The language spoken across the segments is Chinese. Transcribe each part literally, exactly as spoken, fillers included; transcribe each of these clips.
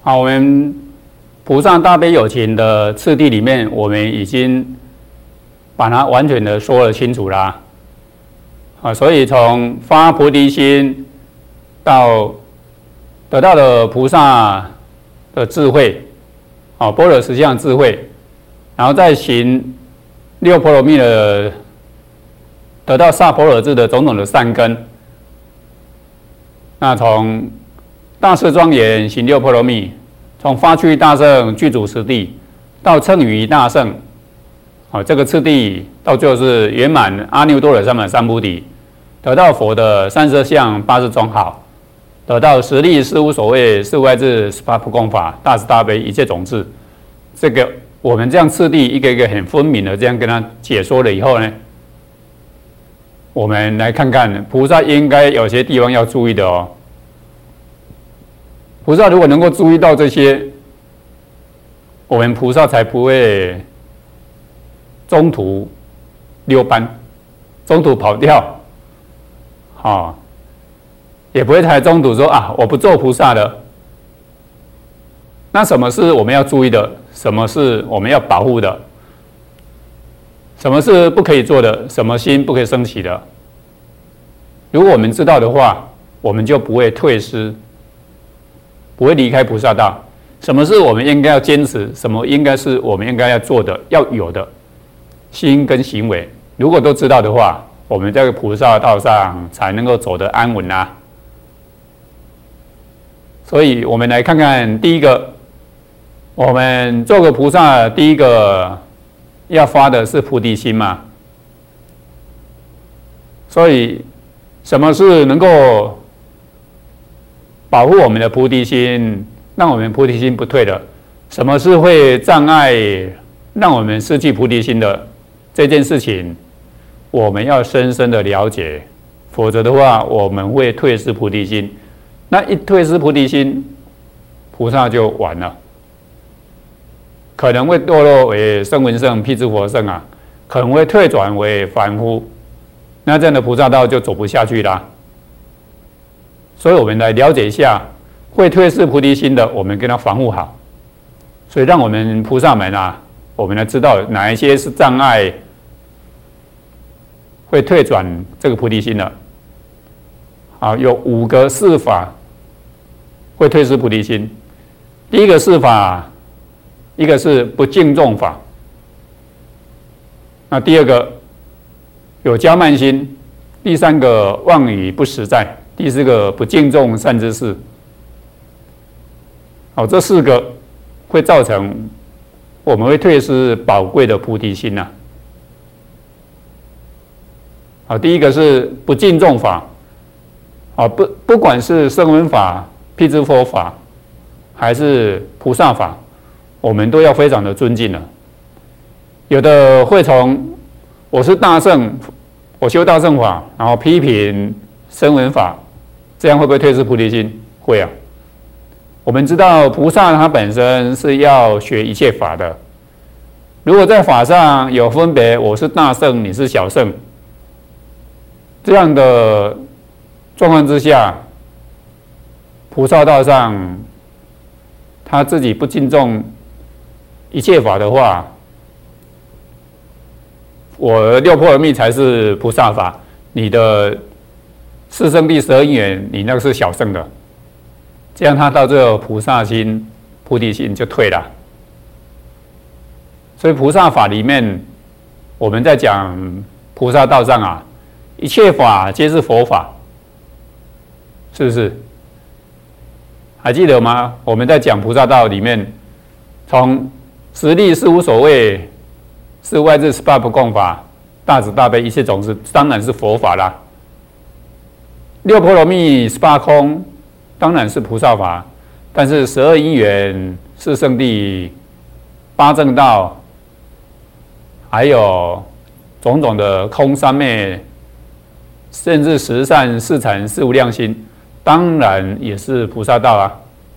好，我们菩萨大悲有情的次第里面，我们已经把它完全的说了清楚啦。啊，所以从发菩提心到得到了菩萨的智慧，啊，般若实相智慧，然后再行六波罗蜜的，得到萨婆诃智的种种的善根。那从大势庄严行六波罗蜜，从发趣大乘具足十地到称语大乘，好，这个次第到最后是圆满阿耨多罗三藐三菩提，得到佛的三十二相八十种好，得到十力事无所谓事无碍智十八不共法大慈大悲一切种智。这个我们这样次第一个一个很分明的这样跟他解说了以后呢，我们来看看菩萨应该有些地方要注意的哦。菩萨如果能够注意到这些，我们菩萨才不会中途溜班，中途跑掉，啊、哦，也不会才中途说啊，我不做菩萨了。那什么是我们要注意的？什么是我们要保护的？什么是不可以做的？什么心不可以升起的？如果我们知道的话，我们就不会退失，不会离开菩萨道。什么是我们应该要坚持？什么应该是我们应该要做的、要有的心跟行为？如果都知道的话，我们在菩萨道上才能够走得安稳啊。所以我们来看看第一个，我们做个菩萨，第一个要发的是菩提心嘛。所以什么是能够保护我们的菩提心，让我们菩提心不退的？什么是会障碍让我们失去菩提心的这件事情，我们要深深的了解，否则的话我们会退失菩提心。那一退失菩提心，菩萨就完了，可能会堕落为声闻圣、辟支佛圣啊，可能会退转为凡夫，那这样的菩萨道就走不下去啦。所以我们来了解一下，会退失菩提心的，我们跟他防护好。所以让我们菩萨们啊，我们来知道哪一些是障碍，会退转这个菩提心的。啊，有五个事法会退失菩提心。第一个事法，一个是不敬重法。那第二个有骄慢心，第三个妄语不实在，第四个不敬重善知识。好，这四个会造成我们会退失宝贵的菩提心呐、啊。好，第一个是不敬重法。啊，不，不管是声闻法、辟支佛法，还是菩萨法，我们都要非常的尊敬了。有的会从我是大乘，我修大乘法，然后批评声闻法，这样会不会退失菩提心？会啊。我们知道菩萨他本身是要学一切法的，如果在法上有分别，我是大乘，你是小乘，这样的状况之下，菩萨道上他自己不敬重一切法的话，我六波罗蜜才是菩萨法，你的四圣谛十二因缘，你那个是小乘的，这样他到最后菩萨心、菩提心就退了。所以菩萨法里面，我们在讲菩萨道上啊，一切法皆是佛法。是不是？还记得吗？我们在讲菩萨道里面，从十力事无所谓、事无碍智十八不共法、大慈大悲一切种子，当然是佛法啦。六波罗蜜、十八空，当然是菩萨法。但是十二因缘、四圣谛、八正道，还有种种的空三昧，甚至十善、四禅、四无量心。当然也是菩萨道啊，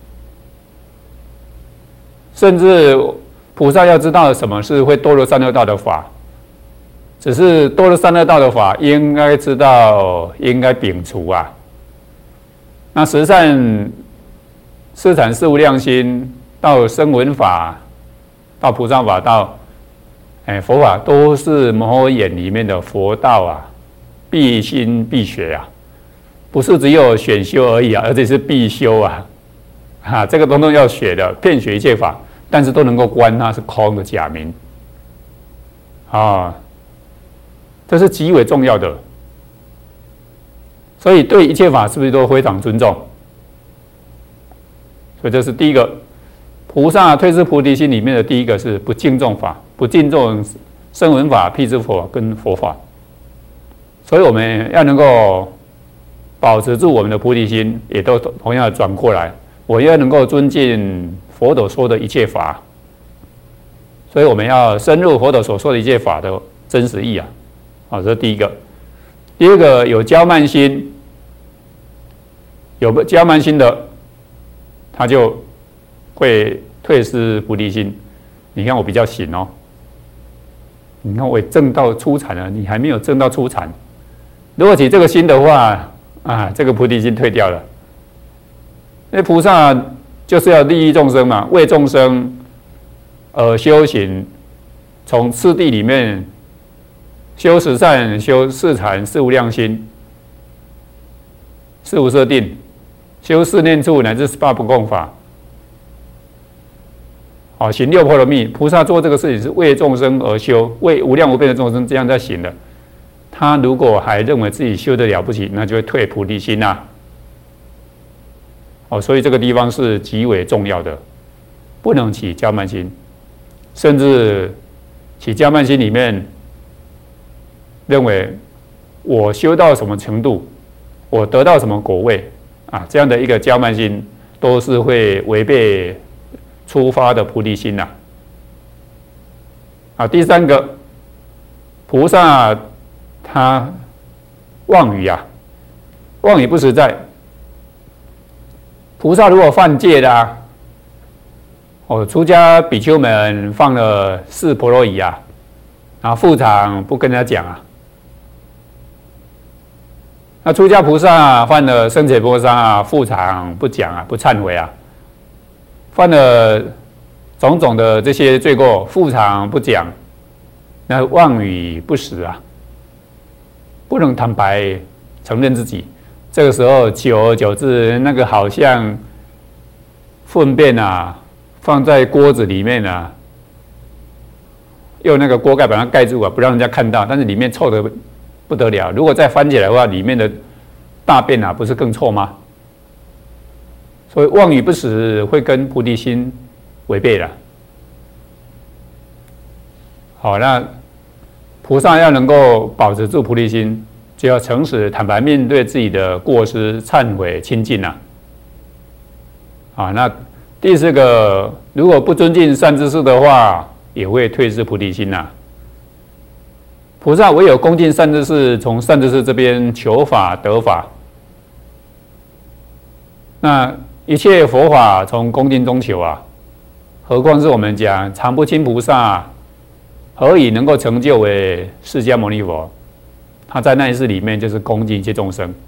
甚至菩萨要知道什么是会堕落三恶道的法，只是堕落三恶道的法应该知道，应该摒除啊。那十善四禅四无量心到声闻法，到菩萨法，到哎佛法，都是摩诃眼里面的佛道啊，必心必学啊，不是只有选修而已啊，而且是必修啊，啊，这个通通要学的，遍学一切法，但是都能够观它是空的假名，啊，这是极为重要的。所以对一切法是不是都非常尊重？所以这是第一个，菩萨退失菩提心里面的第一个是不敬重法，不敬重声闻法、辟支佛跟佛法。所以我们要能够保持住我们的菩提心，也都同样的转过来，我要能够尊敬佛陀说的一切法。所以我们要深入佛陀所说的一切法的真实义啊，好，这是第一个。第二个有骄慢心，有个骄慢心的，他就会退失菩提心。你看我比较行哦，你看我也证到初禅了，你还没有证到初禅。如果起这个心的话，啊，这个菩提心退掉了。因为菩萨就是要利益众生嘛，为众生而修行，从次第里面。修十善，修四禅，四无量心，四无色定，修四念处乃至十八不共法，好，行六波罗蜜。菩萨做这个事情是为众生而修，为无量无边的众生这样在行的。他如果还认为自己修得了不起，那就会退菩提心呐。哦，所以这个地方是极为重要的，不能起骄慢心，甚至起骄慢心里面。认为我修到什么程度，我得到什么果位啊，这样的一个骄慢心，都是会违背出发的菩提心呐、啊。啊，第三个，菩萨他妄语啊，妄语不实在。菩萨如果犯戒的啊，哦，出家比丘们放了四婆罗夷啊，然后副场不跟他讲啊。那出家菩萨犯了生解波杀啊，副场不讲啊，不忏悔啊，犯了种种的这些罪过，副场不讲，那妄语不实啊，不能坦白承认自己。这个时候久而久之，那个好像粪便啊，放在锅子里面啊，用那个锅盖把它盖住啊，不让人家看到，但是里面臭的不得了。如果再翻起来的话，里面的大便啊，不是更臭吗？所以妄语不实会跟菩提心违背了。好，那菩萨要能够保持住菩提心，就要诚实坦白面对自己的过失，忏悔清净啊。啊，那第四个，如果不尊敬善知识的话，也会退失菩提心呐、啊。菩萨唯有恭敬善知识，从善知识这边求法得法。那一切佛法从恭敬中求啊，何况是我们讲常不轻菩萨，何以能够成就为释迦牟尼佛？他在那一世里面就是恭敬一切众生。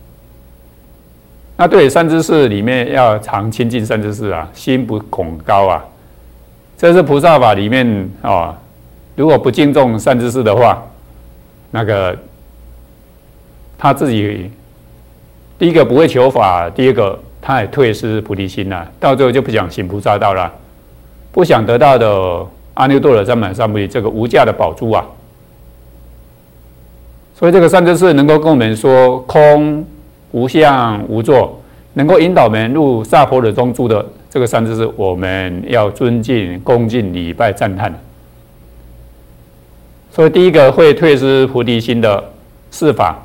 那对善知识里面要常亲近善知识啊，心不恐高啊，这是菩萨法里面哦。如果不敬重善知识的话，那个他自己第一个不会求法，第二个他也退失菩提心了、啊，到最后就不想行菩萨道了，不想得到的阿耨多罗三藐三菩提这个无价的宝珠啊。所以这个善知识能够跟我们说空无相无作，能够引导我们入萨婆惹中住的这个善知识，我们要尊敬、恭敬、礼拜、赞叹。所以第一个会退失菩提心的四法，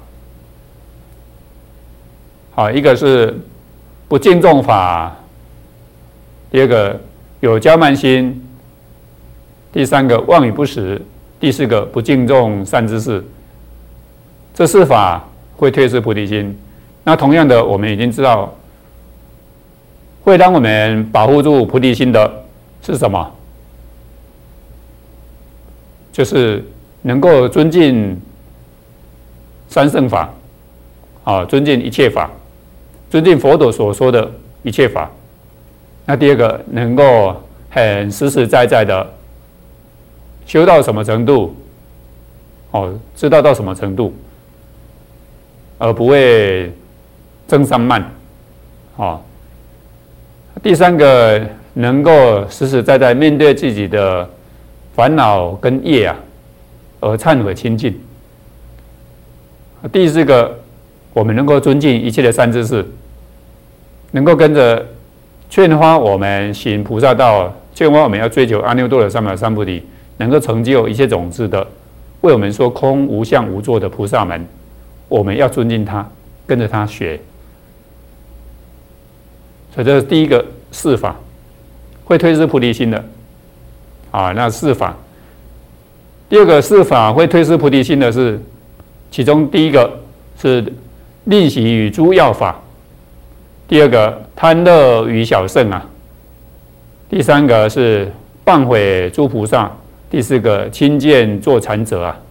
好，一个是不敬重法，第二个有骄慢心，第三个妄语不实，第四个不敬重善知识。这四法会退失菩提心。那同样的，我们已经知道，会让我们保护住菩提心的是什么？就是能够尊敬三圣法，啊，尊敬一切法，尊敬佛陀所说的一切法， 那第二个能够很实实在在的修到什么程度，哦，知道到什么程度，而不会增上慢，哦。第三个能够实实在在面对自己的烦恼跟业啊，而忏悔清净。第四个，我们能够尊敬一切的善知识，能够跟着劝发我们行菩萨道，劝发我们要追求阿耨多罗三藐三菩提，能够成就一切种子的，为我们说空无相无作的菩萨们，我们要尊敬他，跟着他学。所以这是第一个四法，会推示菩提心的啊，那四法。第二个四法会推示菩提心的是，其中第一个是吝惜与诸要法，第二个贪乐与小圣啊，第三个是谤毁诸菩萨，第四个亲见作禅者啊。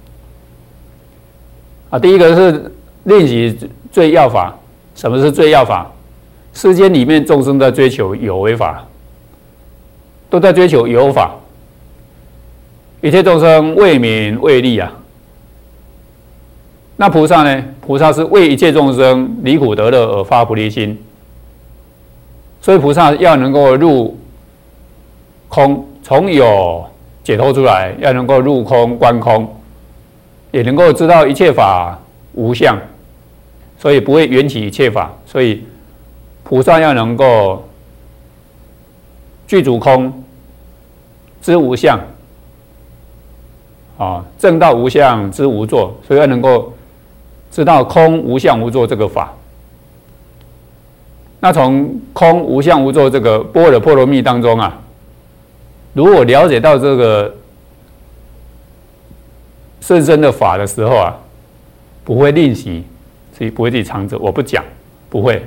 啊，第一个是吝惜最要法。什么是最要法？世间里面众生在追求有为法，都在追求有法，一切众生为名为利啊。那菩萨呢？菩萨是为一切众生离苦得乐而发菩提心，所以菩萨要能够入空，从有解脱出来，要能够入空观空，也能够知道一切法无相，所以不会缘起一切法。所以菩萨要能够具足空，知无相，啊，证到无相，知无作，所以要能够知道空无相无作这个法。那从空无相无作这个般若波罗蜜当中啊，如果了解到这个甚深的法的时候啊，不会吝惜，所以不会自己藏着，我不讲，不会。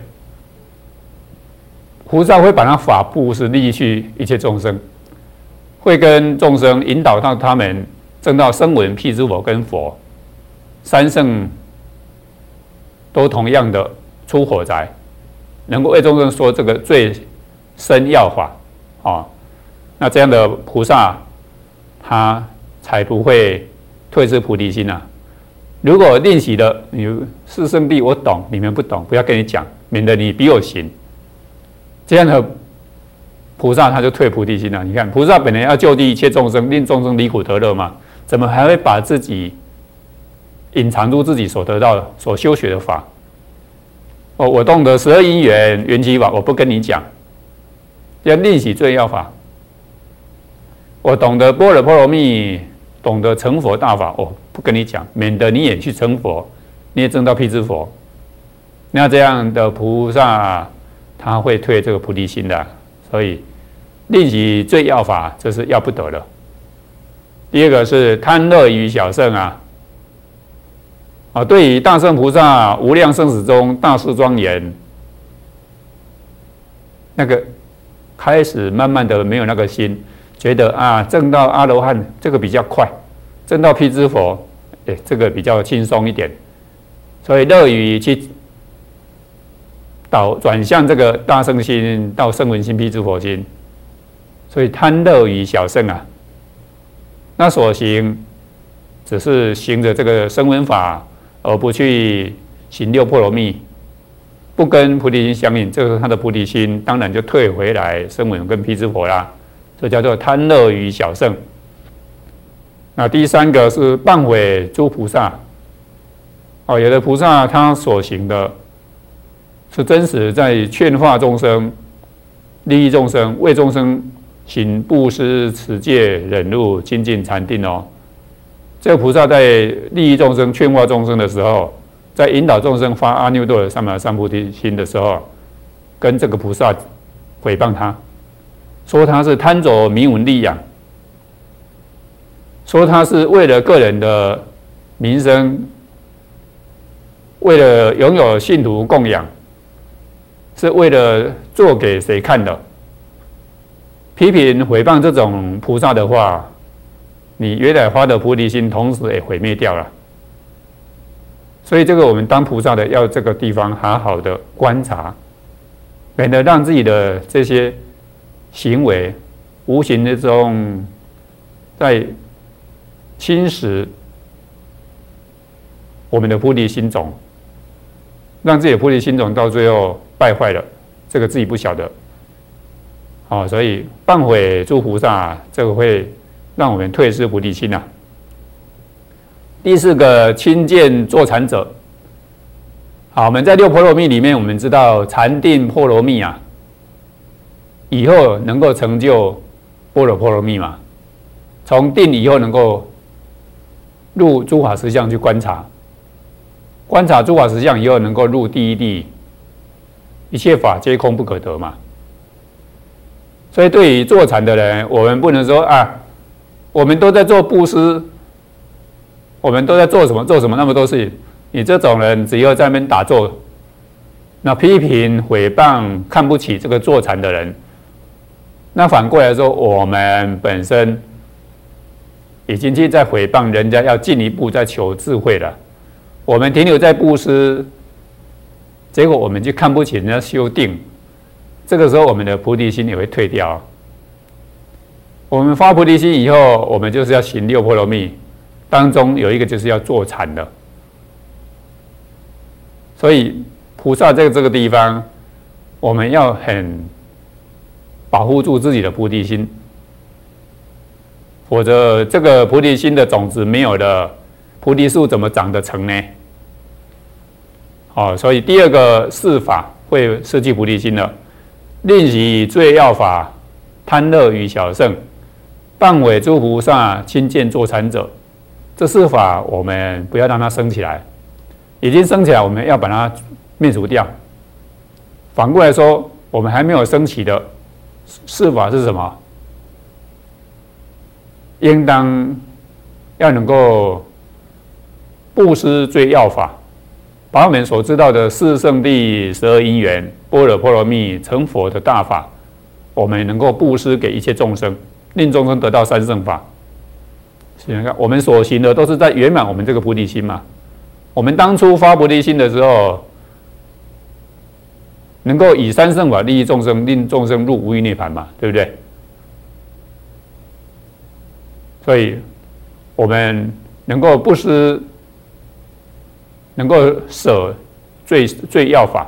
菩萨会把那法布施利益去一切众生，会跟众生引导到他们证到声闻、辟支佛跟佛三圣，都同样的出火灾，能够为众生说这个最深要法啊、哦，那这样的菩萨他才不会退失菩提心啊。如果吝惜的，你四圣谛我懂，你们不懂，不要跟你讲，免得你比我行。这样的菩萨他就退菩提心了。你看，菩萨本来要救济一切众生，令众生离苦得乐嘛，怎么还会把自己隐藏住自己所得到的、所修学的法？哦，我懂得十二因缘缘起法，我不跟你讲，要吝惜最要法。我懂得般若波罗蜜，懂得成佛大法，我不跟你讲，免得你也去成佛，你也证到辟支佛。那这样的菩萨，他会退这个菩提心的，所以吝惜最要法，这是要不得的。第二个是贪乐于小圣啊，啊，对于大圣菩萨无量生死中大事庄严，那个开始慢慢的没有那个心，觉得啊，证到阿罗汉这个比较快，证到辟支佛，哎，这个比较轻松一点，所以乐于去导转向这个大圣心到声闻心、辟支佛心，所以贪乐于小圣啊。那所行只是行着这个声闻法，而不去行六波罗蜜，不跟菩提心相应，这个他的菩提心当然就退回来声闻跟辟支佛啦。这叫做贪乐于小圣。那第三个是谤毁诸菩萨。哦，有的菩萨他所行的是真实在劝化众生、利益众生、为众生行布施、持戒、忍辱、精进、禅定哦。这个菩萨在利益众生、劝化众生的时候，在引导众生发阿耨多罗三藐三菩提心的时候，跟这个菩萨诽谤他，说他是贪着名闻利养，说他是为了个人的名声，为了拥有信徒供养，是为了做给谁看的？批评诽谤这种菩萨的话，你原来发的菩提心，同时也毁灭掉了。所以这个我们当菩萨的要这个地方好好的观察， 免得让自己的这些行为无形之中在侵蚀我们的菩提心种，让自己的菩提心种到最后败坏了，这个自己不晓得。好，所以谤毁诸菩萨，这个会让我们退失菩提心啊。第四个，亲见坐禅者。好，我们在六波罗蜜里面，我们知道禅定波罗蜜啊，以后能够成就般若波罗蜜嘛。从定以后能够入诸法实相去观察，观察诸法实相以后能够入第一地，一切法皆空不可得嘛。所以对于坐禅的人，我们不能说啊，我们都在做布施，我们都在做什么做什么那么多事情。你这种人只有在那边打坐，那批评、毁谤、看不起这个坐禅的人，那反过来说，我们本身已经去在毁谤人家，要进一步在求智慧了。我们停留在布施，结果我们就看不起人家修定，这个时候我们的菩提心也会退掉。我们发菩提心以后，我们就是要行六波罗蜜，当中有一个就是要坐禅的。所以菩萨在这个地方，我们要很保护住自己的菩提心，否则这个菩提心的种子没有了，菩提树怎么长得成呢？哦，所以第二个四法会失去菩提心了。令习最要法，贪乐与小圣，谤毁诸菩萨，亲见坐禅者，这四法我们不要让它升起来。已经升起来，我们要把它灭除掉。反过来说，我们还没有升起的四法是什么？应当要能够布施最要法，把我们所知道的四圣谛、十二因缘、般若波罗蜜、成佛的大法，我们能够布施给一切众生，令众生得到三圣法。想想看，我们所行的都是在圆满我们这个菩提心嘛。我们当初发菩提心的时候，能够以三圣法利益众生，令众生入无余涅槃嘛，对不对？所以，我们能够布施，能够舍最最要法。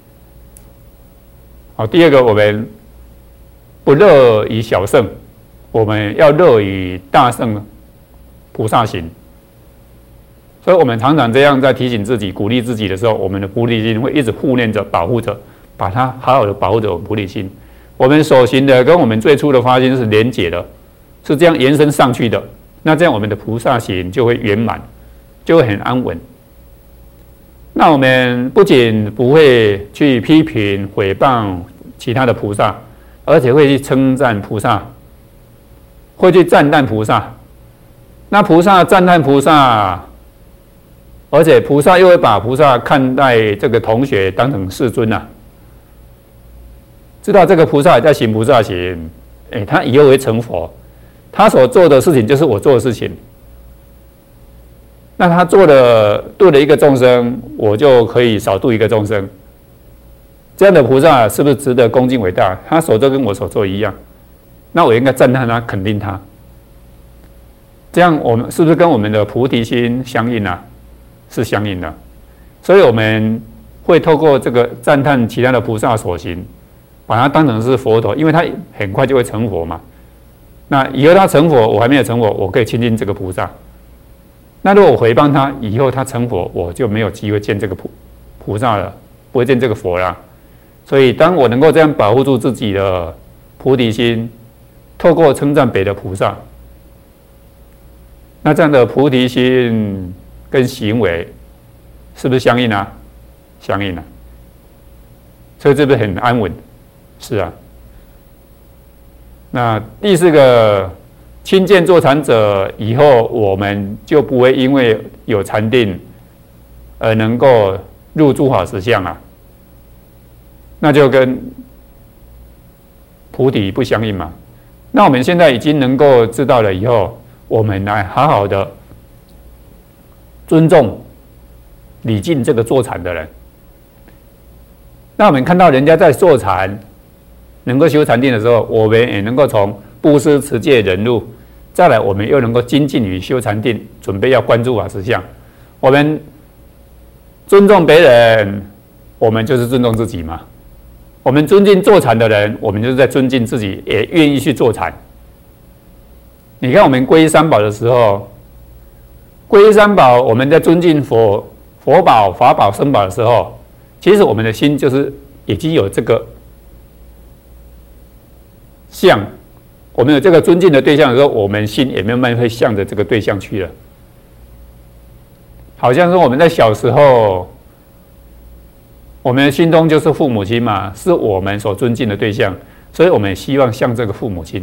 好，第二个，我们不乐于小圣，我们要乐于大圣菩萨行。所以我们常常这样在提醒自己、鼓励自己的时候，我们的菩提心会一直护念着、保护着，把它好好的保护着我们菩提心。我们所行的跟我们最初的发心是连结的，是这样延伸上去的。那这样我们的菩萨行就会圆满，就会很安稳。那我们不仅不会去批评、毁谤其他的菩萨，而且会去称赞菩萨，会去赞叹菩萨。那菩萨赞叹菩萨。而且菩萨又会把菩萨看待这个同学当成世尊啊，知道这个菩萨也在行菩萨行，哎，他以后会成佛，他所做的事情就是我做的事情。那他做了度了一个众生，我就可以少度一个众生。这样的菩萨是不是值得恭敬伟大？他所做跟我所做一样，那我应该赞叹他，肯定他。这样我们是不是跟我们的菩提心相应啊？是相应的，所以我们会透过这个赞叹其他的菩萨所行，把它当成是佛陀，因为他很快就会成佛嘛。那以后他成佛，我还没有成佛，我可以亲近这个菩萨。那如果我回谤他，以后他成佛，我就没有机会见这个菩菩萨了，不会见这个佛了。所以，当我能够这样保护住自己的菩提心，透过称赞别的菩萨，那这样的菩提心跟行为是不是相应啊？相应啊，所以这不是很安稳？是啊。那第四个，亲见坐禅者，以后我们就不会因为有禅定而能够入诸法实相啊，那就跟菩提不相应嘛。那我们现在已经能够知道了以后，我们来好好的尊重礼敬这个坐禅的人。 那我们看到人家在坐禅，能够修禅定的时候，我们也能够从布施、持戒、忍辱，再来我们又能够精进于修禅定，准备要观诸法实相。我们尊重别人，我们就是尊重自己嘛。我们尊敬坐禅的人，我们就是在尊敬自己，也愿意去坐禅。你看我们皈依三宝的时候，皈依三宝，我们在尊敬佛、佛宝、法宝、僧宝的时候，其实我们的心就是已经有这个相，我们有这个尊敬的对象的时候，我们心也慢慢会向着这个对象去了。好像是我们在小时候，我们的心中就是父母亲嘛，是我们所尊敬的对象，所以我们希望像这个父母亲。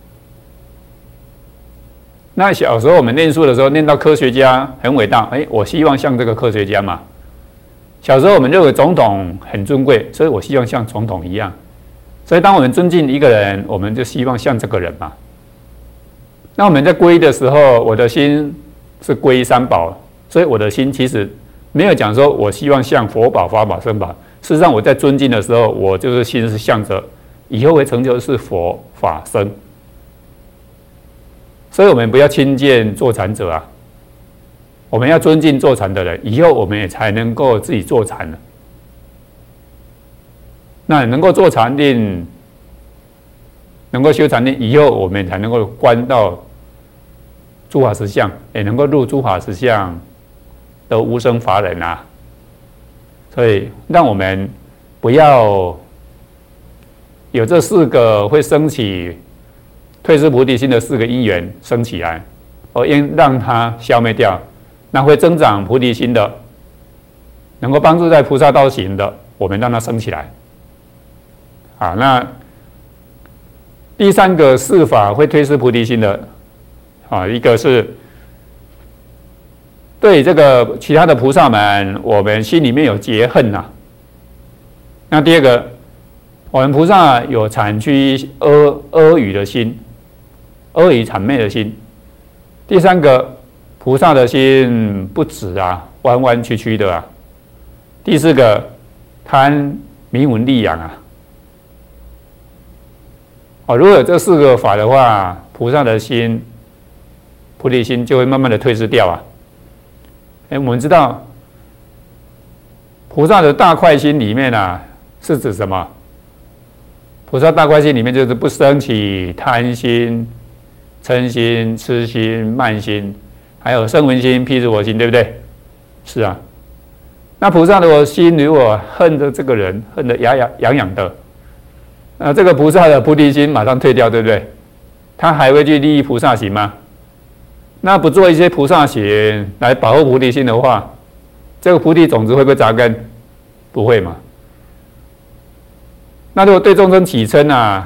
那小时候我们念书的时候，念到科学家很伟大，哎，我希望像这个科学家嘛。小时候我们认为总统很尊贵，所以我希望像总统一样。所以当我们尊敬一个人，我们就希望像这个人嘛。那我们在皈依的时候，我的心是皈依三宝，所以我的心其实没有讲说我希望像佛宝、法宝、僧宝。事实上，我在尊敬的时候，我就是心是向着以后会成就的是佛法僧。所以我们不要轻贱坐禅者啊，我们要尊敬坐禅的人，以后我们也才能够自己坐禅了。那能够坐禅定，能够修禅定，以后我们才能够观到诸法实相，也能够入诸法实相的无生法忍啊。所以让我们不要有这四个会升起退失菩提心的四个因缘升起来，而应让它消灭掉。那会增长菩提心的，能够帮助在菩萨道行的，我们让它升起来。啊，那第三个四法会退失菩提心的，啊，一个是对这个其他的菩萨们，我们心里面有结恨呐、啊。那第二个，我们菩萨有谄曲阿阿谀的心，阿谀谄媚的心。第三个，菩萨的心不直啊，弯弯曲曲的啊。第四个，贪名闻利养啊。哦，如果有这四个法的话，菩萨的心、菩提心就会慢慢的退失掉啊。哎，我们知道，菩萨的大快心里面啊，是指什么？菩萨大快心里面就是不生起贪心、嗔心、痴心、慢心，还有声闻心、辟支佛心，对不对？是啊。那菩萨的心如果恨着这个人，恨得牙牙痒痒的，那这个菩萨的菩提心马上退掉，对不对？他还会去利益菩萨行吗？那不做一些菩萨行来保护菩提心的话，这个菩提种子会不会扎根？不会嘛。那如果对众生起嗔啊，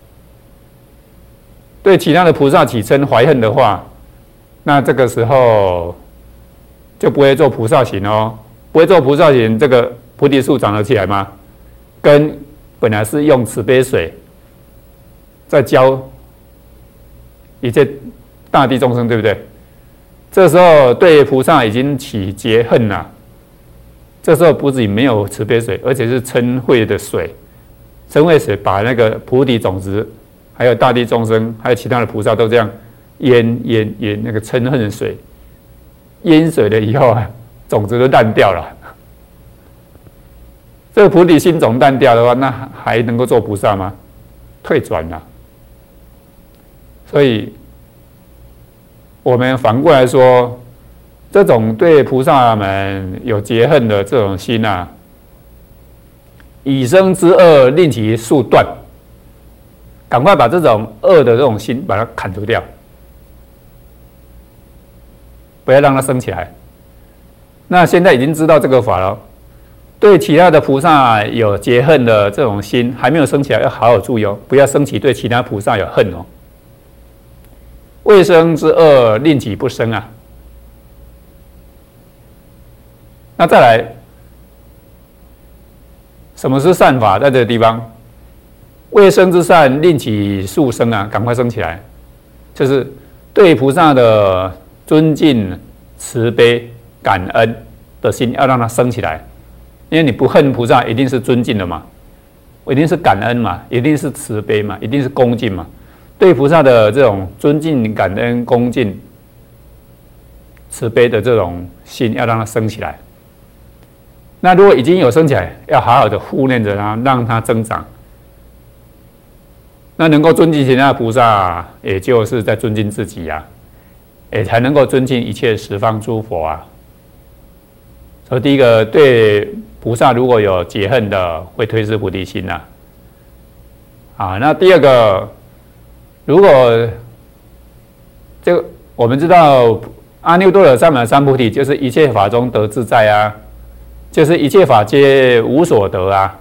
对其他的菩萨起嗔怀恨的话，那这个时候就不会做菩萨行哦。不会做菩萨行，这个菩提树长得起来吗？跟本来是用慈悲水在教一切大地众生，对不对？这时候对菩萨已经起结恨了。这时候不仅没有慈悲水，而且是嗔恚的水。嗔恚水把那个菩提种子，还有大地众生，还有其他的菩萨都这样淹淹淹那个嗔恨的水，淹水了以后啊，种子都烂掉了。这个菩提心种烂掉的话，那还能够做菩萨吗？退转了。所以，我们反过来说，这种对菩萨们有结恨的这种心啊，以生之恶，令其速断。赶快把这种恶的这种心把它砍除掉，不要让它升起来。那现在已经知道这个法了，对其他的菩萨有结恨的这种心还没有升起来，要好好注意哦，不要升起对其他菩萨有恨哦。未生之恶，令其不生啊。那再来，什么是善法？在这个地方，未生之善，令其速生啊，赶快生起来，就是对菩萨的尊敬、慈悲、感恩的心，要让它生起来。 因为你不恨菩萨，一定是尊敬的嘛，一定是感恩嘛，一定是慈悲嘛，一定是恭敬嘛。对菩萨的这种尊敬、感恩、恭敬、慈悲的这种心，要让它升起来。那如果已经有升起来，要好好的护念着它，让它增长。那能够尊敬其他的菩萨，也就是在尊敬自己啊，也才能够尊敬一切十方诸佛啊。所以第一个，对菩萨如果有结恨的，会推失菩提心呐、啊。啊，那第二个，如果这个我们知道阿耨多罗三藐三菩提就是一切法中得自在啊，就是一切法皆无所得啊。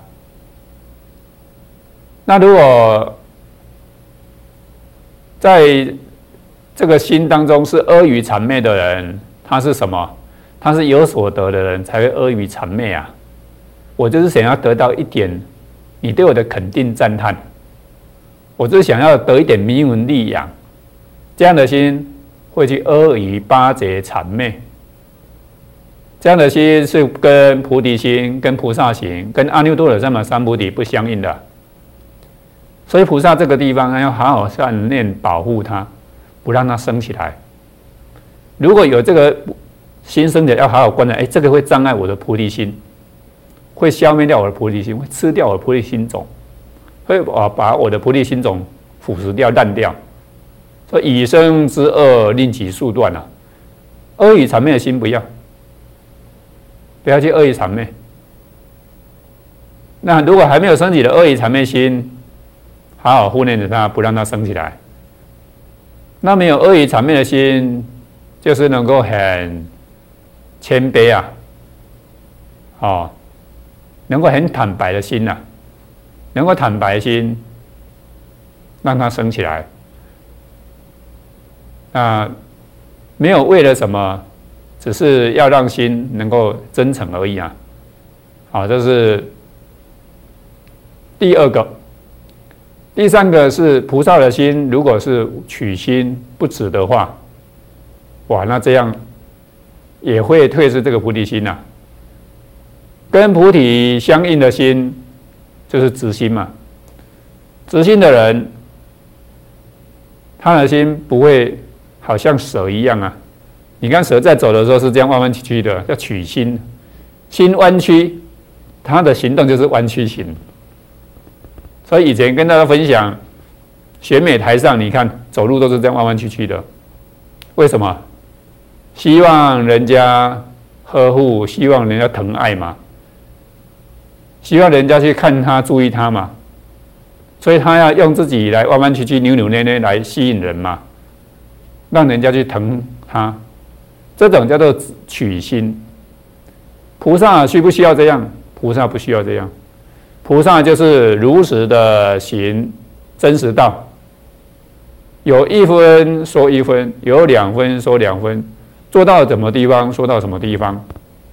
那如果在这个心当中是阿谀谄媚的人，他是什么？他是有所得的人，才会阿谀谄媚啊！我就是想要得到一点你对我的肯定赞叹，我就是想要得一点名闻利养，这样的心会去阿谀巴结谄媚，这样的心是跟菩提心、跟菩萨行、跟阿耨多罗三藐三菩提不相应的。所以菩萨这个地方要好好善念保护它，不让它升起来。如果有这个心生的，要好好观察，哎，这个会障碍我的菩提心，会消灭掉我的菩提心，会吃掉我的菩提心种，会把我的菩提心种腐蚀掉、烂掉。所以以生之恶，令其速断啊！阿谀谄媚的心不要，不要去阿谀谄媚。那如果还没有升起的阿谀谄媚心，好好护念着它，不让它升起来。那没有阿谀谄媚的心，就是能够很谦卑啊，哦，能够很坦白的心呐、啊，能够坦白心，让它升起来。啊，没有为了什么，只是要让心能够真诚而已啊。好，这是第二个。第三个是菩萨的心，如果是取心不止的话，哇，那这样也会退失这个菩提心呐、啊。跟菩提相应的心就是直心嘛。直心的人，他的心不会好像蛇一样啊。你看蛇在走的时候是这样弯弯曲曲的，叫取心，心弯曲，他的行动就是弯曲型。所以以前跟大家分享，选美台上，你看走路都是这样弯弯曲曲的，为什么？希望人家呵护，希望人家疼爱嘛，希望人家去看他、注意他嘛，所以他要用自己来弯弯曲曲、扭扭捏捏来吸引人嘛，让人家去疼他，这种叫做取心。菩萨需不需要这样？菩萨不需要这样。菩萨就是如实的行真实道，有一分说一分，有两分说两分，做到什么地方说到什么地方。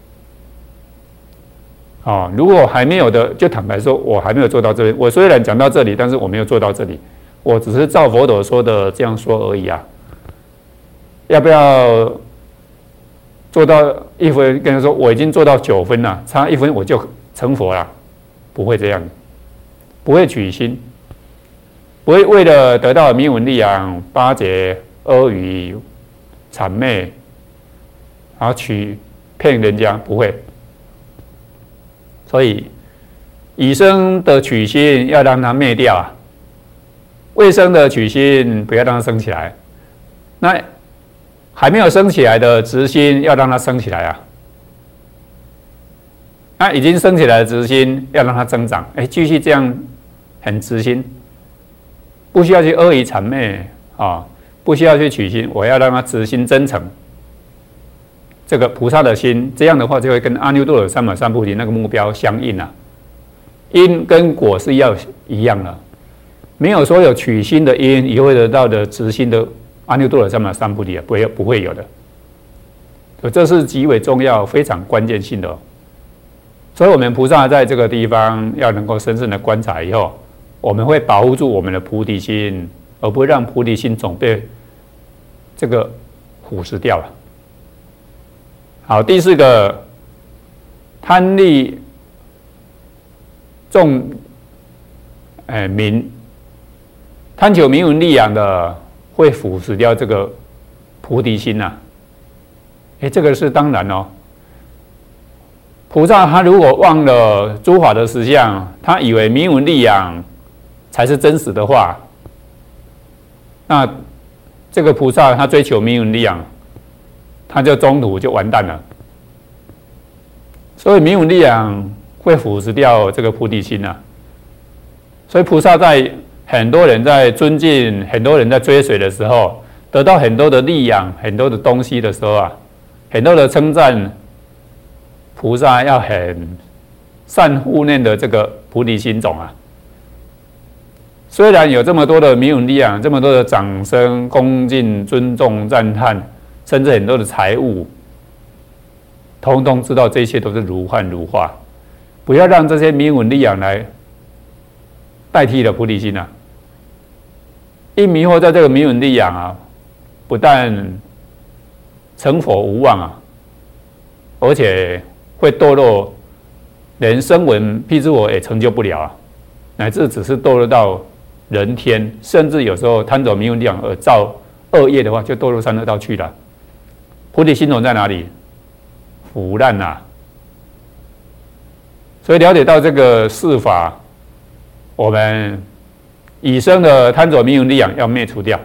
哦，如果还没有的，就坦白说，我还没有做到这里。我虽然讲到这里，但是我没有做到这里，我只是照佛陀说的这样说而已啊。要不要做到一分？跟他说我已经做到九分了，差一分我就成佛了。不会这样，不会取心，不会为了得到名闻利养、巴结、阿谀、谄媚，然后取骗人家，不会。所以已生的取心要让它灭掉啊，未生的取心不要让它升起来。那还没有升起来的直心要让它升起来啊。那已经升起来的直心要让它增长，哎，继续这样很直心，不需要去阿谀谄媚啊，不需要去取心，我要让它直心真诚。这个菩萨的心，这样的话就会跟阿耨多罗三藐三菩提那个目标相应啊，因跟果是要一样的，没有说有取心的因也会得到的直心的阿耨多罗三藐三菩提啊，不会不会有的，所以这是极为重要、非常关键性的、哦。所以，我们菩萨在这个地方要能够深深的观察以后，我们会保护住我们的菩提心，而不会让菩提心总被这个腐蚀掉了。好，第四个贪利重哎名贪求名闻利养的，会腐蚀掉这个菩提心呐、啊。哎，这个是当然哦。菩萨他如果忘了诸法的实相，他以为名闻利养才是真实的话，那这个菩萨他追求名闻利养，他就中途就完蛋了。所以名闻利养会腐蚀掉这个菩提心啊。所以菩萨在很多人在尊敬、很多人在追随的时候，得到很多的利养、很多的东西的时候啊，很多的称赞。菩萨要很善护念的这个菩提心种啊，虽然有这么多的名闻利养，这么多的掌声、恭敬、尊重、赞叹，甚至很多的财物，通通知道这些都是如幻如化，不要让这些名闻利养来代替了菩提心啊！一迷惑在这个名闻利养啊，不但成佛无望啊，而且会堕落，连声闻辟支佛也成就不了啊，乃至只是堕落到人天，甚至有时候贪走名闻利养而造恶业的话，就堕落三恶道去了。菩提心种在哪里？腐烂呐！所以了解到这个事法，我们已生的贪走名闻利养要灭除掉。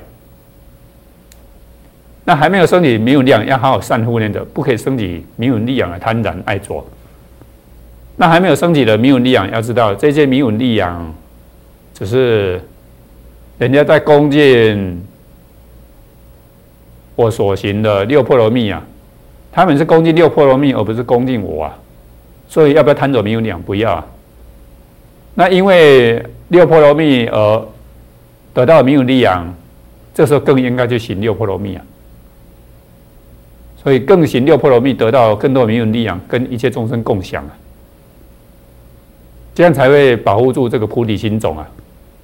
那还没有升起名闻利养，要好好善护念的，不可以升起名闻利养的贪婪爱着。那还没有升起的名闻利养，要知道这些名闻利养，只是人家在恭敬我所行的六波罗蜜啊，他们是恭敬六波罗蜜，而不是恭敬我啊。所以要不要贪走名闻利养？不要啊。那因为六波罗蜜而得到名闻利养，这时候更应该去行六波罗蜜啊。所以更行六波罗蜜，得到更多的名闻利养，跟一切众生共享啊，这样才会保护住这个菩提心种啊。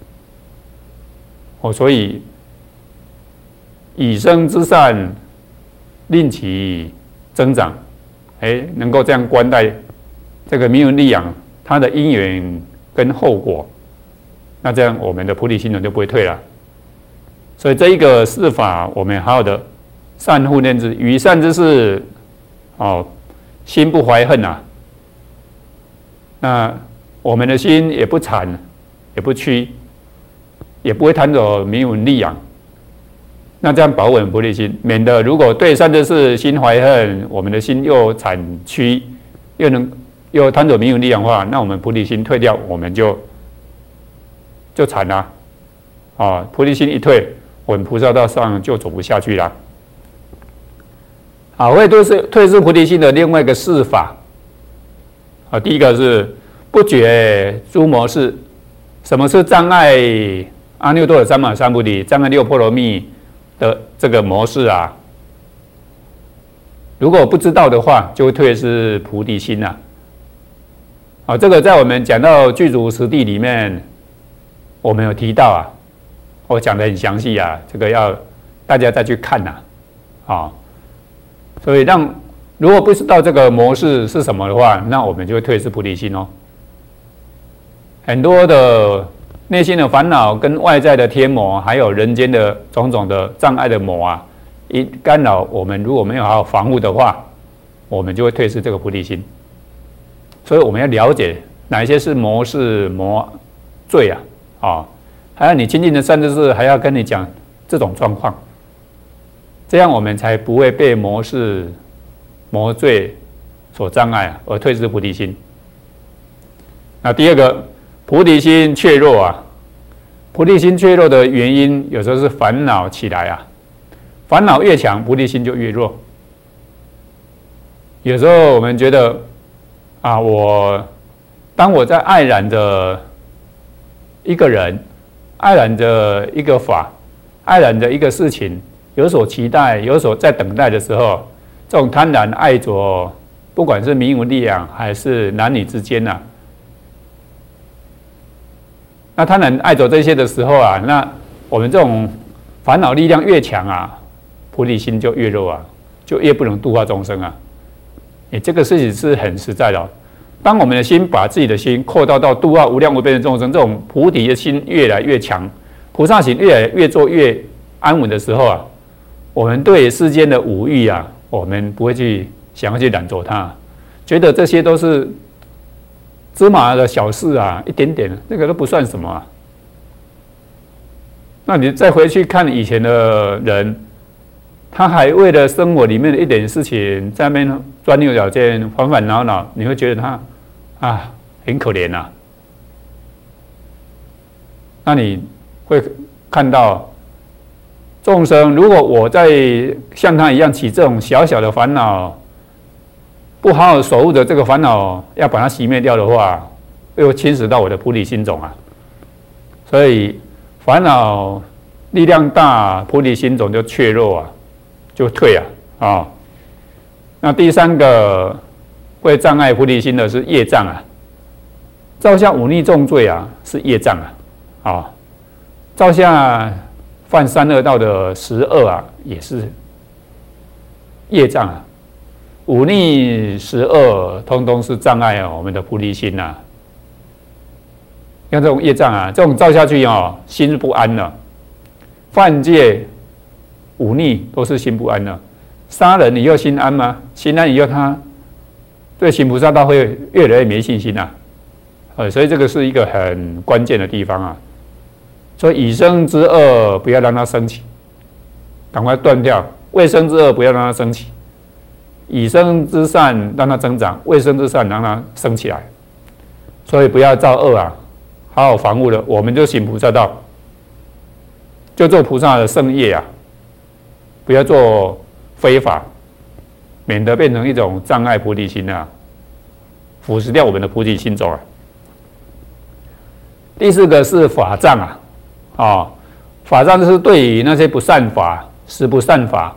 哦，所以以生之善，令其增长，哎，能够这样观待这个名闻利养它的因缘跟后果，那这样我们的菩提心种就不会退了。所以这一个事法，我们好好的善护念之，与善之事，哦，心不怀恨啊。那我们的心也不谄，也不屈，也不会贪走名闻利养。那这样保护我们菩提心，免得如果对善之事心怀恨，我们的心又谄屈，又能又贪走名闻利养的话，那我们菩提心退掉，我们就就惨了。啊，菩提心一退，我们菩萨道上就走不下去了。好，会退失退失菩提心的另外一个事法，啊，第一个是不觉诸魔事。什么是障碍阿耨多罗三藐三菩提、障碍六波罗蜜的这个模式啊？如果不知道的话，就会退失菩提心啊。啊，这个在我们讲到具足实地里面，我们有提到啊，我讲得很详细啊，这个要大家再去看呐，啊。所以让如果不知道这个模式是什么的话，那我们就会退失菩提心哦。很多的内心的烦恼跟外在的天魔，还有人间的种种的障碍的魔啊，一干扰我们，如果没有好好防护的话，我们就会退失这个菩提心。所以我们要了解哪一些是魔是魔罪啊，啊、哦，还有你亲近的善知识还要跟你讲这种状况。这样我们才不会被魔事、魔罪所障碍啊，而退失菩提心。那第二个，菩提心怯弱啊，菩提心怯弱的原因，有时候是烦恼起来啊，烦恼越强，菩提心就越弱。有时候我们觉得啊，我当我在爱染着一个人，爱染着一个法，爱染着一个事情。有所期待，有所在等待的时候，这种贪婪爱着，不管是名闻利养还是男女之间啊，那贪婪爱着这些的时候啊，那我们这种烦恼力量越强啊，菩提心就越弱啊，就越不能度化众生啊。诶，这个事情是很实在的哦。 当我们的心把自己的心扩大到度化无量无边的众生，这种菩提的心越来越强，菩萨行越来越做越安稳的时候啊，我们对世间的五欲啊，我们不会去想要去染着它，觉得这些都是芝麻的小事啊，一点点，那个都不算什么啊。那你再回去看以前的人，他还为了生活里面的一点事情在那边钻牛角尖、烦烦恼恼，你会觉得他啊很可怜啊。那你会看到众生，如果我在像他一样起这种小小的烦恼，不好好守护着这个烦恼，要把它熄灭掉的话，又侵蚀到我的菩提心种啊。所以烦恼力量大，菩提心种就怯弱啊，就退啊啊、哦。那第三个会障碍菩提心的是业障啊，造下忤逆重罪啊，是业障啊啊、哦，造下犯三恶道的十恶啊，也是业障啊。忤逆十恶，通通是障碍我们的菩提心呐、啊。像这种业障啊，这种造下去哦，心不安了。犯戒、忤逆都是心不安了。杀人你又心安吗？心安以后，他对行菩萨道会越来越没信心呐、啊。呃，所以这个是一个很关键的地方啊。所以以生之恶不要让它升起，赶快断掉；未生之恶不要让它升起。以生之善让它增长，未生之善让它升起来。所以不要造恶啊。好好防护了，我们就行菩萨道，就做菩萨的圣业啊，不要做非法，免得变成一种障碍菩提心啊，腐蚀掉我们的菩提心种啊。第四个是法障啊，啊、哦，法障就是对于那些不善法、十不善法，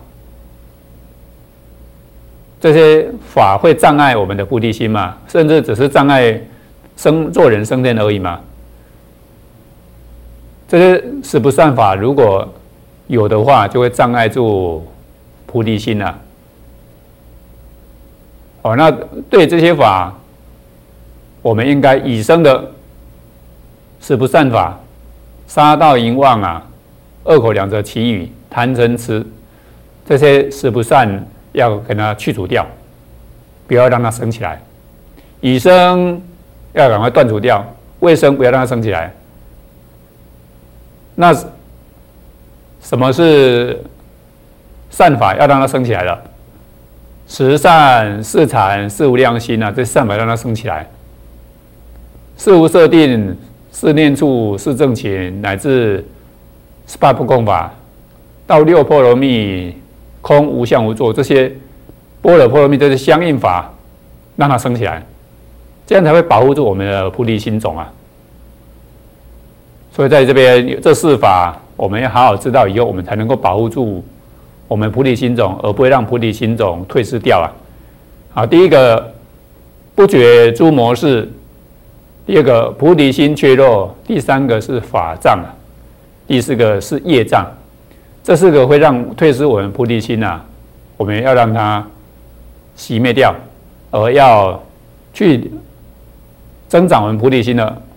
这些法会障碍我们的菩提心嘛，甚至只是障碍生做人升天而已嘛。这些十不善法如果有的话，就会障碍住菩提心啊。哦，那对这些法，我们应该以生的十不善法，杀盗淫妄啊，恶口两舌绮语，贪嗔痴，这些十不善要给它去除掉，不要让它升起来。以生要赶快断除掉，未生不要让它升起来。那什么是善法？要让它升起来了。十善、四禅、四无量心啊，这善法让它升起来。四无设定、四念处、四正勤，乃至十八不空法，到六波罗蜜、空无相无作，这些般若波罗蜜这些相应法，让它升起来，这样才会保护住我们的菩提心种啊。所以在这边这四法，我们要好好知道以后，我们才能够保护住我们菩提心种，而不会让菩提心种退失掉啊。好，第一个不觉诸魔事，第二个菩提心缺弱，第三个是法障啊，第四个是业障。这四个会让退失我们菩提心啊，我们要让它熄灭掉，而要去增长我们菩提心的。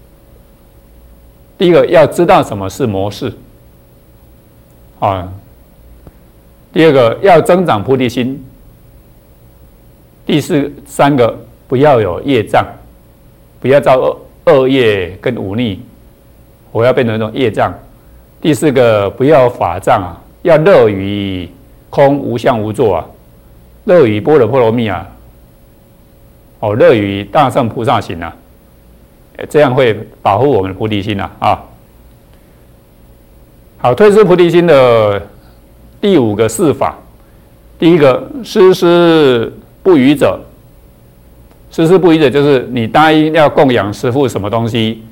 第一个要知道什么是魔事啊，第二个要增长菩提心，第四三个不要有业障，不要造恶恶业跟忤逆，我要变成一种业障。第四个不要法障啊，要乐于空无相无作啊，乐于般若波罗蜜啊，哦，乐于大乘菩萨行啊。这样会保护我们的菩提心啊！啊，好，退失菩提心的第五个事法，第一个施施不语者，施施不语者就是你答应要供养师父什么东西，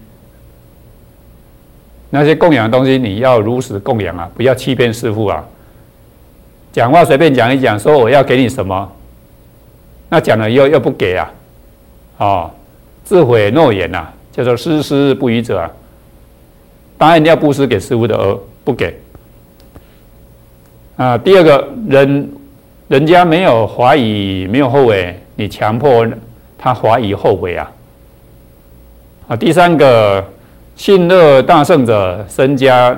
那些供养的东西你要如实供养啊，不要欺骗师父啊。讲话随便讲一讲，说我要给你什么，那讲了以后又不给啊，哦，自毁诺言呐、啊。叫做施施不语者啊，答应要布施给师父的而不给啊。第二个人，人家没有怀疑，没有后悔，你强迫他怀疑后悔啊。啊，第三个，信乐大圣者身加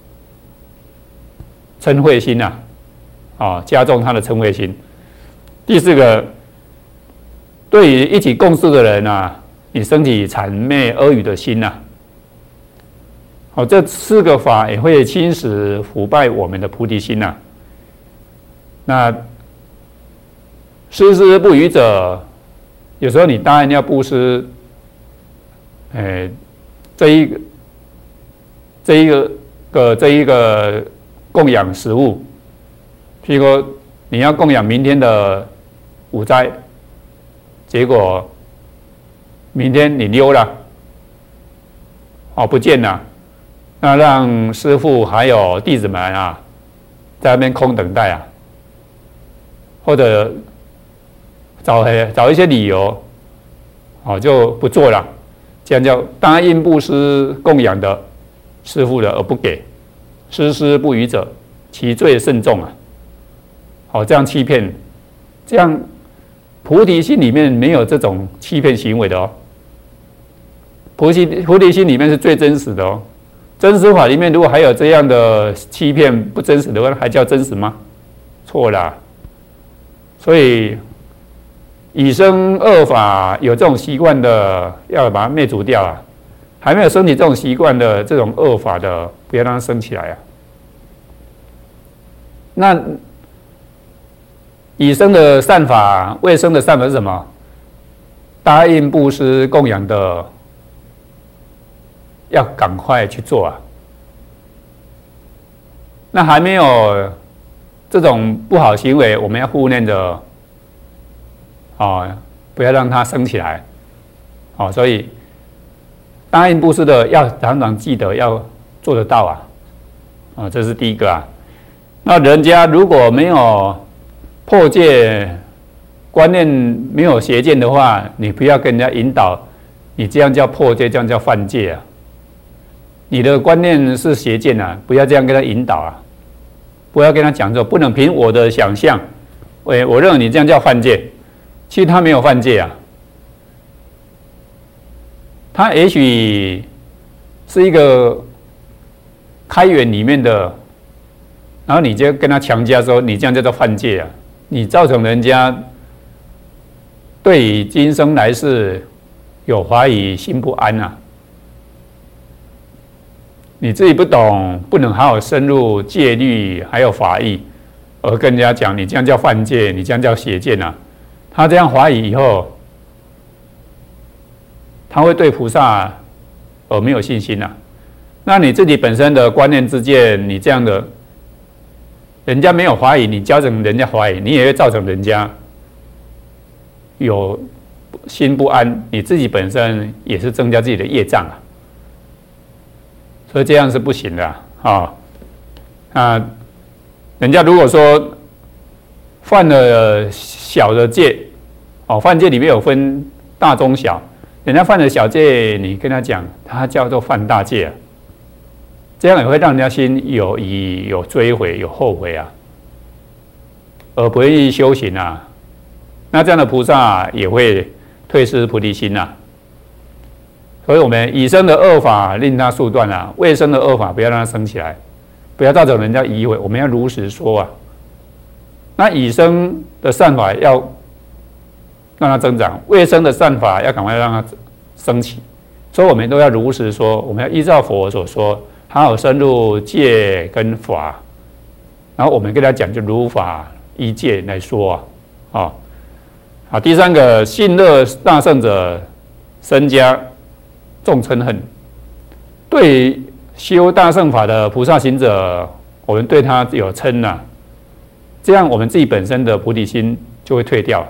嗔恚心啊，啊，加重他的嗔恚心。第四个，对于一起共事的人啊，你升起谄媚阿谀的心呐、啊。好，这四个法也会侵蚀腐败我们的菩提心呐、啊。那施施不语者，有时候你答应要布施，哎，这一个这一个个这一个供养食物，譬如说你要供养明天的午斋，结果明天你溜了，哦不见了。那让师父还有弟子们啊，在那边空等待啊，或者找找一些理由，哦就不做了，这样叫答应布施供养的师父的而不给，施施不语者，其罪甚重啊！好，这样欺骗，这样菩提心里面没有这种欺骗行为的哦，菩提菩提心里面是最真实的哦。真实法里面，如果还有这样的欺骗不真实的话，还叫真实吗？错啦。所以以身恶法有这种习惯的，要把它灭除掉啊。还没有升起这种习惯的这种恶法的，不要让它升起来啊。那以身的善法，未生的善法是什么？答应布施供养的。要赶快去做啊！那还没有这种不好行为，我们要护念的，哦，不要让它升起来，哦，所以答应布施的要常常记得要做得到啊，啊、哦，这是第一个啊。那人家如果没有破戒观念，没有邪见的话，你不要跟人家引导，你这样叫破戒，这样叫犯戒啊。你的观念是邪见啊，不要这样跟他引导啊，不要跟他讲说不能凭我的想象，喂，我认为你这样叫犯戒，其实他没有犯戒啊，他也许是一个开源里面的，然后你就跟他强加说你这样叫做犯戒啊，你造成人家对于今生来世有怀疑、心不安啊。你自己不懂，不能好好深入戒律还有法义，而跟人家讲你这样叫犯戒，你这样叫邪见啊。他这样怀疑以后，他会对菩萨而没有信心啊。那你自己本身的观念之见，你这样的，人家没有怀疑，你教成人家怀疑，你也会造成人家有心不安，你自己本身也是增加自己的业障啊。所以这样是不行的啊！啊，人家如果说犯了小的戒，哦，犯戒里面有分大中小，人家犯了小戒，你跟他讲，他叫做犯大戒啊，这样也会让人家心有疑、有追悔、有后悔啊，而不愿意修行啊。那这样的菩萨也会退失菩提心啊。所以我们以身的恶法令他速断啊，未生的恶法不要让它升起来，不要造成人家疑悔，我们要如实说啊。那以身的善法要让它增长，未生的善法要赶快让它升起，所以我们都要如实说，我们要依照佛所说，好好深入戒跟法，然后我们跟他讲就如法依戒来说啊，啊，好，第三个信乐大圣者身加重嗔恨，对于修大乘法的菩萨行者，我们对他有嗔呐，这样我们自己本身的菩提心就会退掉，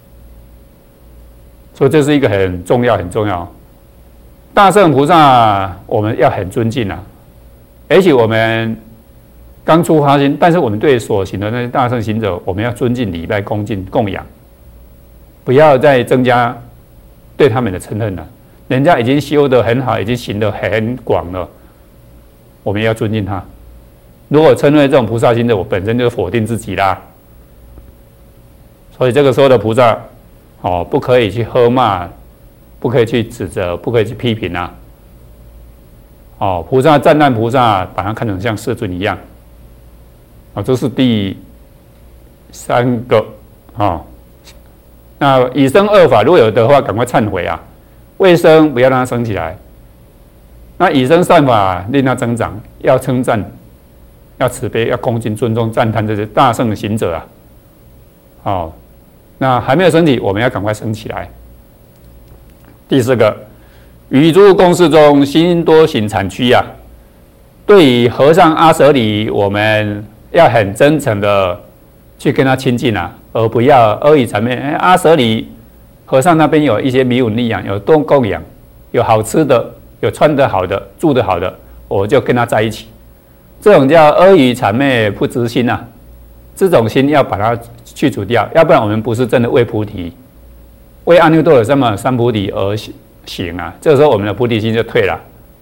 所以这是一个很重要、很重要。大乘菩萨我们要很尊敬啊，而且我们刚出发心，但是我们对所行的那些大乘行者，我们要尊敬、礼拜、恭敬、供养，不要再增加对他们的嗔恨了。人家已经修得很好，已经行得很广了，我们要尊敬他。如果称为这种菩萨心的，我本身就否定自己啦。所以这个时候的菩萨， 哦，不可以去喝骂，不可以去指责，不可以去批评啊。哦，菩萨赞叹菩萨，把它看成像世尊一样。啊，这是第三个啊、哦。那以生恶法，如果有的话，赶快忏悔啊！未生不要让它生起来。那以生善法令它增长，要称赞，要慈悲，要恭敬尊重赞叹这些大圣的行者啊。哦，那还没有升起，我们要赶快升起来。第四个，于诸公事中，心多行谄曲啊。对于和尚阿舍里，我们要很真诚的去跟他亲近啊，而不要阿谀谄媚。哎，阿舍里和尚那边有一些迷闻利养，有多供养，有好吃的，有穿得好的，住得好的，我就跟他在一起。这种叫阿谀谄媚不知心啊，这种心要把它去除掉，要不然我们不是真的为菩提，为阿耨多罗三藐三菩提而行啊。这个时候我们的菩提心就退了。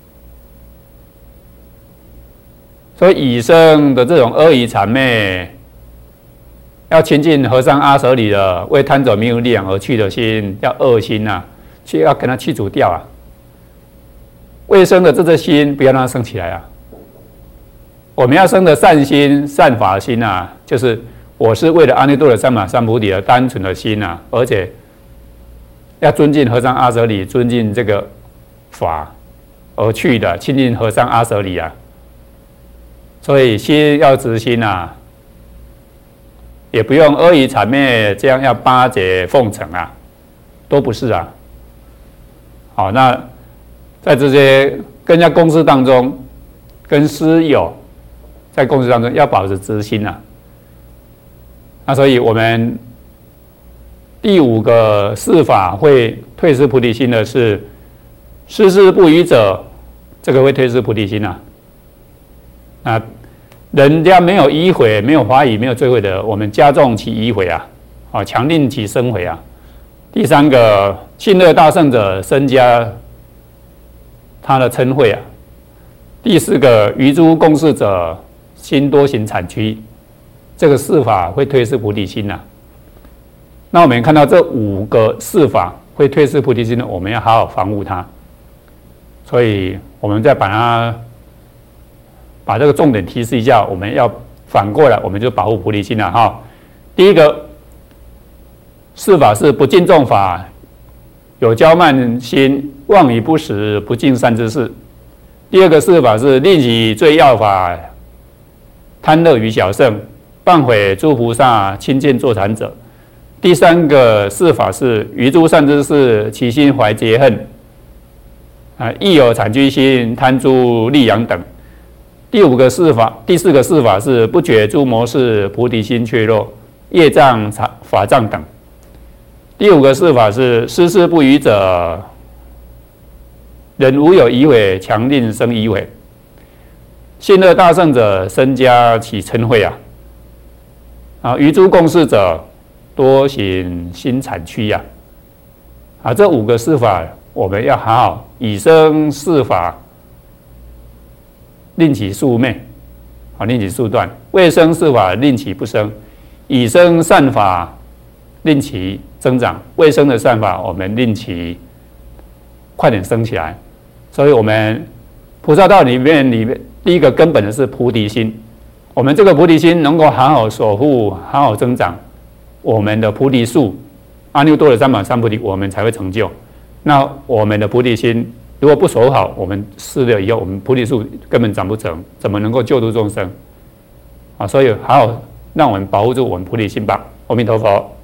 所以以生的这种阿谀谄媚，要亲近和尚阿舍里的，为贪走迷闻利养而去的心，叫恶心啊，去要跟它去除掉啊。未生的这颗心，不要让它生起来啊。我们要生的善心、善法心啊，就是我是为了阿耨多罗三藐三菩提的单纯的心啊，而且要尊敬和尚阿舍里，尊敬这个法而去的，亲近和尚阿舍里啊。所以心要直心啊，也不用阿谀谄媚，这样要巴结奉承啊，都不是啊。好，那在这些跟人家公司当中，跟师友在公司当中要保持直心啊。那所以我们第五个事法会退失菩提心的是事事不语者，这个会退失菩提心啊。啊，人家没有疑悔，没有怀疑，没有罪悔的，我们加重其疑悔啊，啊，强令其生悔啊。第三个，信乐大圣者，增加他的称谓啊。第四个，于诸共事者，心多行谄曲，这个事法会退失菩提心啊。那我们看到这五个事法会退失菩提心呢，我们要好好防护它。所以，我们再把它。把这个重点提示一下，我们要反过来，我们就保护菩提心了哈。第一个事法是不敬重法，有骄慢心，妄语不实，不敬善知识。第二个事法是令己罪要法，贪乐于小圣，谤毁诸菩萨，亲近坐禅者。第三个事法是于诸善知识，其心怀结恨，啊，亦有谄居心，贪诸利养等。第五个事法，第四个事法是不觉诸魔事，菩提心怯弱，业障、法障等。第五个事法是事事不语者，人无有疑悔，强令生疑悔。信乐大圣者，身加其称谓啊。啊，于诸共事者，多行心谄曲呀。啊，这五个事法，我们要好好以生事法。令其速灭，好，令其速断；未生事法，令其不生；已生善法，令其增长；未生的善法，我们令其快点升起来。所以，我们菩萨道里面里面第一个根本的是菩提心。我们这个菩提心能够好好守护、好好增长，我们的菩提树，阿耨多罗三藐三菩提，我们才会成就。那我们的菩提心。如果不守好，我们失了以后，我们菩提树根本长不成，怎么能够救度众生？啊，所以好好让我们保护住我们菩提心吧。阿弥陀佛。